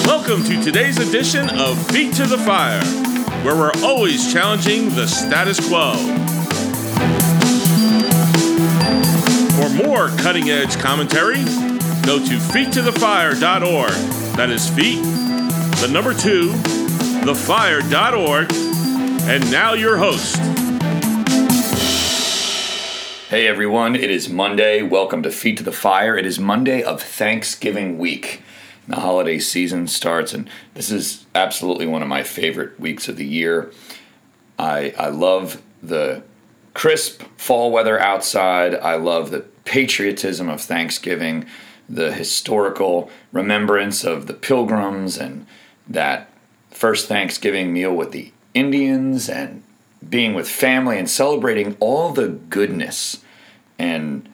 Welcome to today's edition of Feet to the Fire, where we're always challenging the status quo. For more cutting-edge commentary, go to feettothefire.org. That is feet, the number 2, thefire.org. And now your host. Hey everyone, it is Monday. Welcome to Feet to the Fire. It is Monday of Thanksgiving week. The holiday season starts, and this is absolutely one of my favorite weeks of the year. I love the crisp fall weather outside. I love the patriotism of Thanksgiving, the historical remembrance of the Pilgrims and that first Thanksgiving meal with the Indians and being with family and celebrating all the goodness and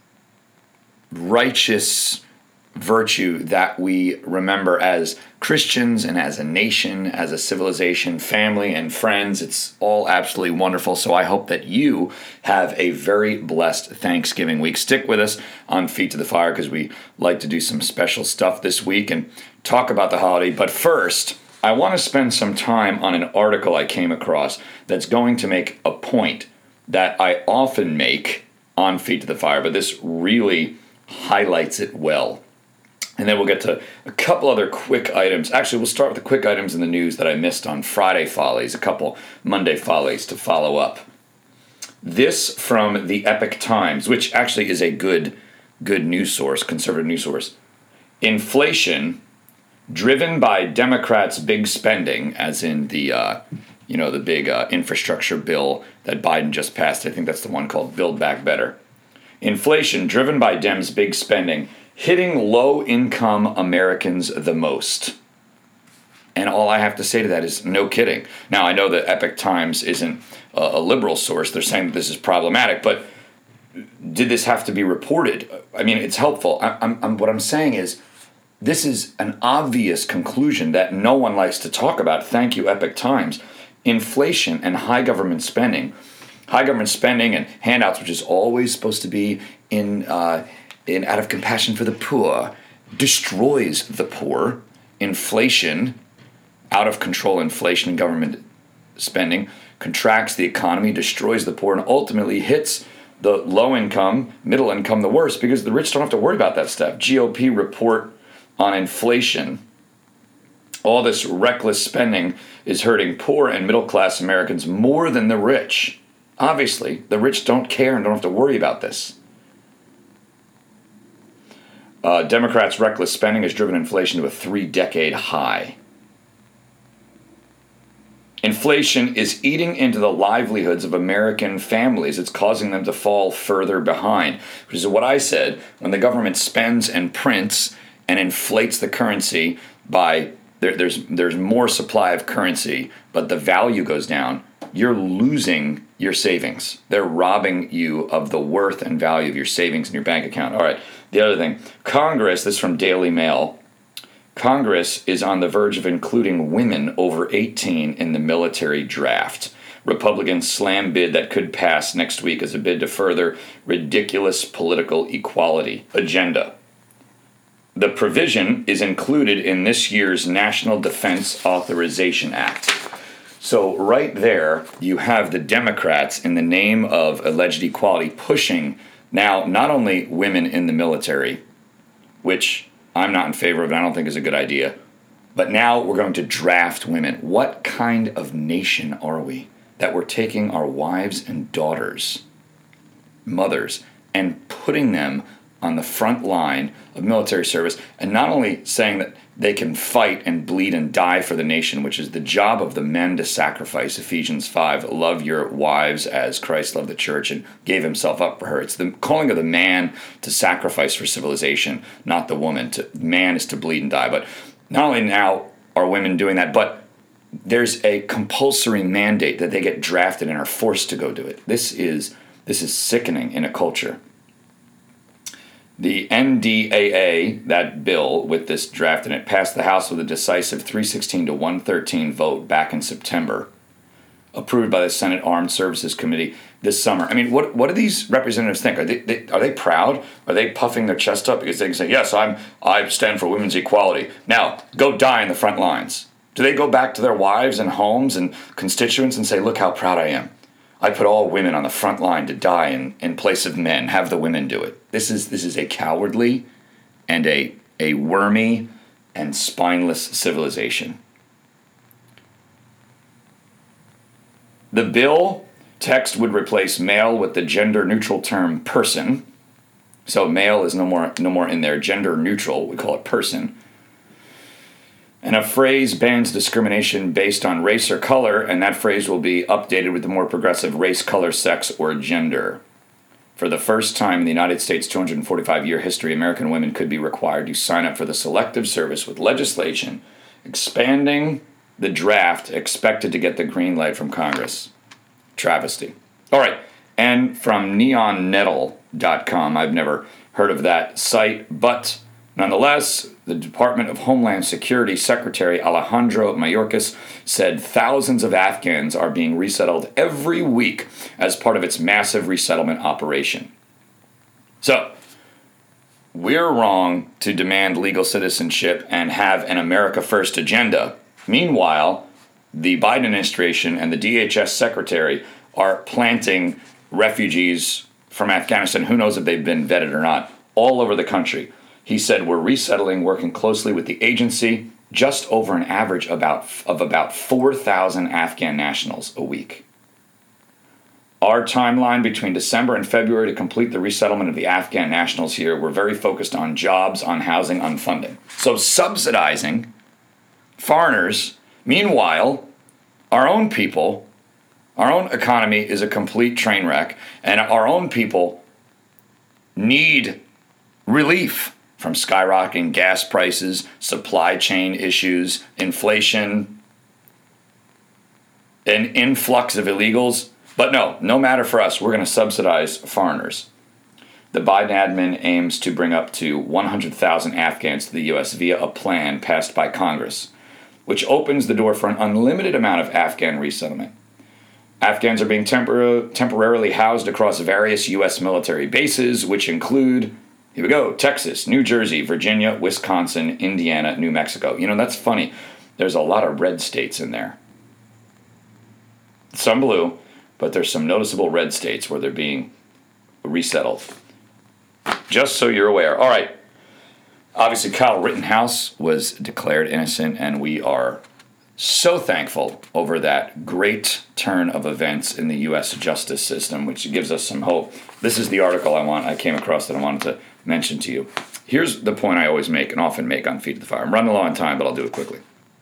righteous virtue that we remember as Christians and as a nation, as a civilization, family and friends. It's all absolutely wonderful. So I hope that you have a very blessed Thanksgiving week. Stick with us on Feet to the Fire because we like to do some special stuff this week and talk about the holiday. But first, I want to spend some time on an article I came across that's going to make a point that I often make on Feet to the Fire, but this really highlights it well. And then we'll get to a couple other quick items. Actually, we'll start with the quick items in the news that I missed on Friday Follies, a couple Monday Follies to follow up. This from the Epoch Times, which actually is a good news source, conservative news source. Inflation driven by Democrats' big spending, as in the big infrastructure bill that Biden just passed. I think that's the one called Build Back Better. Inflation driven by Dems' big spending, hitting low-income Americans the most. And all I have to say to that is no kidding. Now, I know that Epoch Times isn't a liberal source. They're saying that this is problematic, but did this have to be reported? I mean, it's helpful. What I'm saying is this is an obvious conclusion that no one likes to talk about. Thank you, Epoch Times. Inflation and high government spending. High government spending and handouts, which is always supposed to be in out of compassion for the poor, destroys the poor. Inflation, out of control inflation and government spending, contracts the economy, destroys the poor, and ultimately hits the low income, middle income the worst because the rich don't have to worry about that stuff. GOP report on inflation. All this reckless spending is hurting poor and middle class Americans more than the rich. Obviously, the rich don't care and don't have to worry about this. Democrats' reckless spending has driven inflation to a 3-decade high. Inflation is eating into the livelihoods of American families. It's causing them to fall further behind, which is what I said. When the government spends and prints and inflates the currency by there's more supply of currency, but the value goes down, you're losing your savings. They're robbing you of the worth and value of your savings in your bank account. All right, the other thing. Congress, this is from Daily Mail, Congress is on the verge of including women over 18 in the military draft. Republicans slam bid that could pass next week as a bid to further ridiculous political equality agenda. The provision is included in this year's National Defense Authorization Act. So right there, you have the Democrats, in the name of alleged equality, pushing now not only women in the military, which I'm not in favor of and I don't think is a good idea, but now we're going to draft women. What kind of nation are we that we're taking our wives and daughters, mothers, and putting them on the front line of military service, and not only saying that they can fight and bleed and die for the nation, which is the job of the men to sacrifice. Ephesians 5, love your wives as Christ loved the church and gave himself up for her. It's the calling of the man to sacrifice for civilization, not the woman. Man is to bleed and die. But not only now are women doing that, but there's a compulsory mandate that they get drafted and are forced to go do it. This is sickening in a culture. The NDAA, that bill with this draft in it, passed the House with a decisive 316 to 113 vote back in September. approved by the Senate Armed Services Committee this summer. I mean, what do these representatives think? Are they proud? Are they puffing their chest up because they can say, yes, I stand for women's equality. Now, go die in the front lines. Do they go back to their wives and homes and constituents and say, look how proud I am. I put all women on the front line to die in place of men. Have the women do it. This is a cowardly and a wormy and spineless civilization. The bill text would replace male with the gender-neutral term person. So male is no more in there. Gender-neutral, we call it person. And a phrase bans discrimination based on race or color, and that phrase will be updated with the more progressive race, color, sex, or gender. For the first time in the United States' 245-year history, American women could be required to sign up for the Selective Service with legislation expanding the draft expected to get the green light from Congress. Travesty. All right, and from neonnettle.com, I've never heard of that site, but nonetheless, the Department of Homeland Security Secretary Alejandro Mayorkas said thousands of Afghans are being resettled every week as part of its massive resettlement operation. So, we're wrong to demand legal citizenship and have an America First agenda. Meanwhile, the Biden administration and the DHS secretary are planting refugees from Afghanistan, who knows if they've been vetted or not, all over the country. He said, we're resettling, working closely with the agency, just over an average of about 4,000 Afghan nationals a week. Our timeline between December and February to complete the resettlement of the Afghan nationals here, we're very focused on jobs, on housing, on funding. So subsidizing foreigners. Meanwhile, our own people, our own economy is a complete train wreck, and our own people need relief from skyrocketing gas prices, supply chain issues, inflation, an influx of illegals. But no matter for us, we're going to subsidize foreigners. The Biden admin aims to bring up to 100,000 Afghans to the U.S. via a plan passed by Congress, which opens the door for an unlimited amount of Afghan resettlement. Afghans are being temporarily housed across various U.S. military bases, which include, here we go, Texas, New Jersey, Virginia, Wisconsin, Indiana, New Mexico. You know, that's funny. There's a lot of red states in there. Some blue, but there's some noticeable red states where they're being resettled. Just so you're aware. All right. Obviously, Kyle Rittenhouse was declared innocent, and we are so thankful over that great turn of events in the U.S. justice system, which gives us some hope. This is the article I came across that I wanted to mention to you. Here's the point I always make and often make on Feet to the Fire. I'm running low on time, but I'll do it quickly.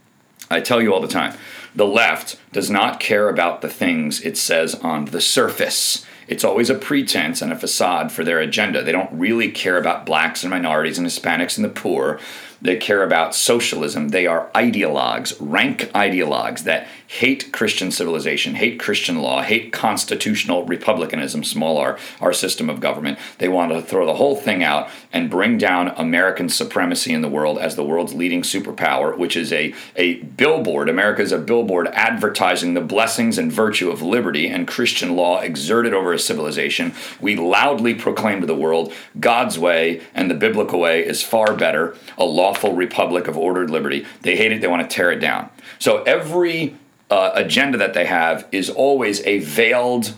I tell you all the time, the left does not care about the things it says on the surface. It's always a pretense and a facade for their agenda. They don't really care about blacks and minorities and Hispanics and the poor. They care about socialism. They are ideologues, rank ideologues that hate Christian civilization, hate Christian law, hate constitutional republicanism, small r, our system of government. They want to throw the whole thing out and bring down American supremacy in the world as the world's leading superpower, which is a billboard. America is a billboard advertising the blessings and virtue of liberty and Christian law exerted over a civilization. We loudly proclaim to the world God's way and the biblical way is far better, a lawful republic of ordered liberty. They hate it. They want to tear it down. So every agenda that they have is always a veiled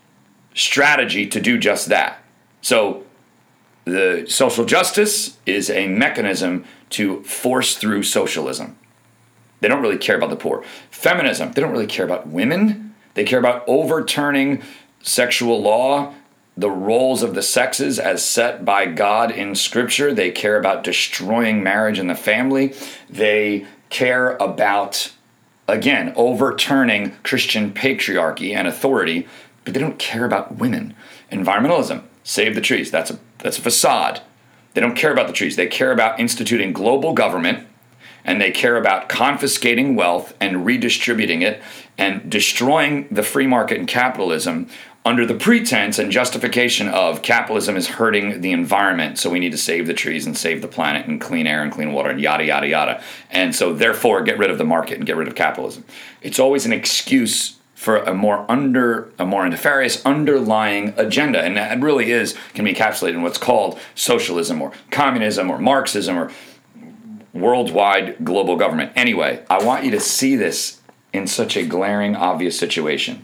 strategy to do just that. So the social justice is a mechanism to force through socialism. They don't really care about the poor. Feminism, they don't really care about women. They care about overturning sexual law, the roles of the sexes as set by God in Scripture. They care about destroying marriage and the family. They care about, again, overturning Christian patriarchy and authority, but they don't care about women. Environmentalism, save the trees. That's a facade. They don't care about the trees. They care about instituting global government, and they care about confiscating wealth and redistributing it and destroying the free market and capitalism under the pretense and justification of capitalism is hurting the environment, so we need to save the trees and save the planet and clean air and clean water and yada, yada, yada. And so therefore get rid of the market and get rid of capitalism. It's always an excuse for a more nefarious underlying agenda. And that really can be encapsulated in what's called socialism or communism or Marxism or worldwide global government. Anyway, I want you to see this in such a glaring, obvious situation.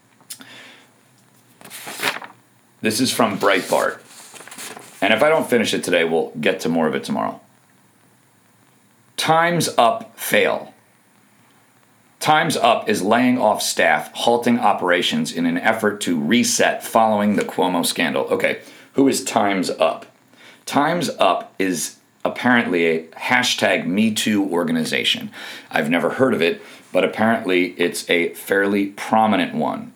This is from Breitbart. And if I don't finish it today, we'll get to more of it tomorrow. Time's Up fail. Time's Up is laying off staff, halting operations in an effort to reset following the Cuomo scandal. Okay, who is Time's Up? Time's Up is apparently a hashtag #MeToo organization. I've never heard of it, but apparently it's a fairly prominent one.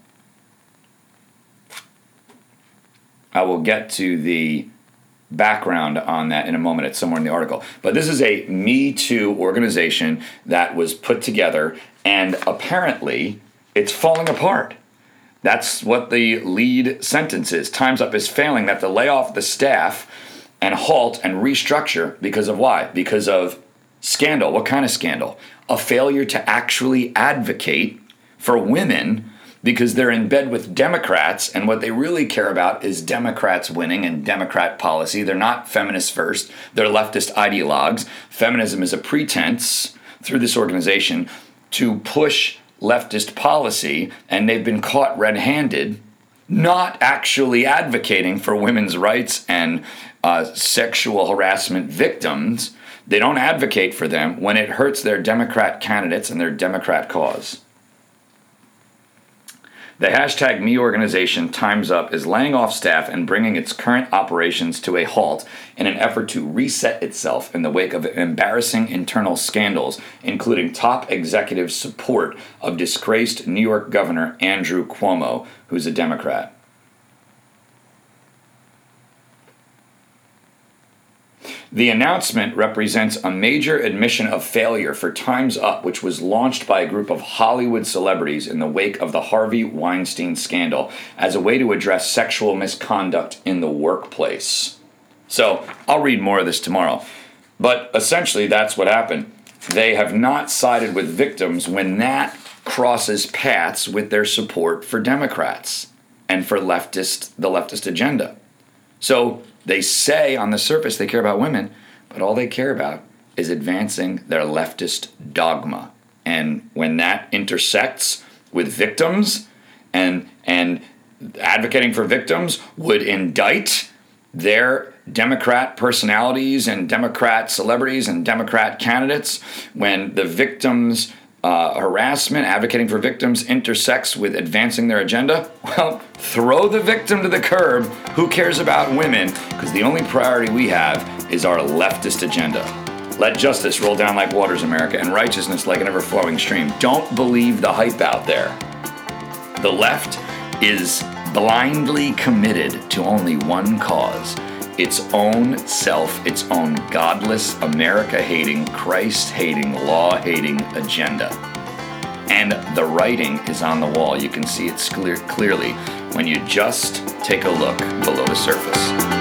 I will get to the background on that in a moment. It's somewhere in the article. But this is a Me Too organization that was put together, and apparently it's falling apart. That's what the lead sentence is. Time's Up is failing. They have to lay off the staff and halt and restructure because of why? Because of scandal. What kind of scandal? A failure to actually advocate for women because they're in bed with Democrats, and what they really care about is Democrats winning and Democrat policy. They're not feminists first. They're leftist ideologues. Feminism is a pretense through this organization to push leftist policy, and they've been caught red-handed, not actually advocating for women's rights and sexual harassment victims. They don't advocate for them when it hurts their Democrat candidates and their Democrat cause. The hashtag Me organization, Time's Up, is laying off staff and bringing its current operations to a halt in an effort to reset itself in the wake of embarrassing internal scandals, including top executive support of disgraced New York Governor Andrew Cuomo, who's a Democrat. The announcement represents a major admission of failure for Time's Up, which was launched by a group of Hollywood celebrities in the wake of the Harvey Weinstein scandal as a way to address sexual misconduct in the workplace. So, I'll read more of this tomorrow. But essentially, that's what happened. They have not sided with victims when that crosses paths with their support for Democrats and for the leftist agenda. So, they say on the surface they care about women, but all they care about is advancing their leftist dogma. And when that intersects with victims and advocating for victims would indict their Democrat personalities and Democrat celebrities and Democrat candidates, when the victims' harassment, advocating for victims intersects with advancing their agenda, well, throw the victim to the curb. Who cares about women? Because the only priority we have is our leftist agenda. Let justice roll down like waters, America, and righteousness like an ever-flowing stream. Don't believe the hype out there. The left is blindly committed to only one cause: its own self, its own godless, America-hating, Christ-hating, law-hating agenda. And the writing is on the wall. You can see it clearly when you just take a look below the surface.